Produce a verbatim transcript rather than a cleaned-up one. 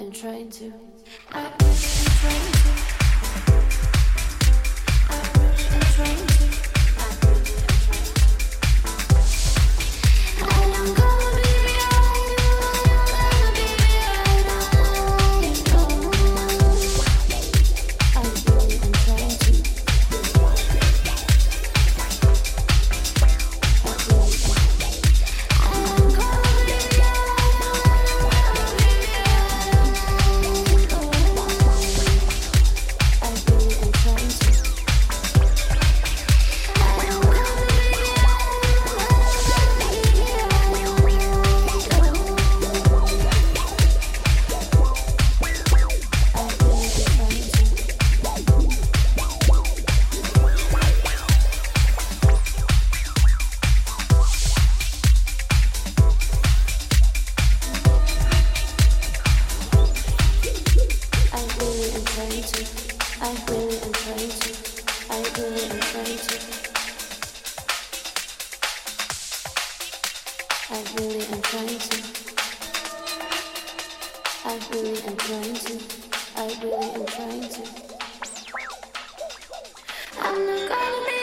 am trying to. I really am trying to. I really am trying to. I really am trying to. And I'm gonna be behind you. I'm gonna be behind you. I really am trying to. I really am trying to. I really am trying to. I'm not gonna be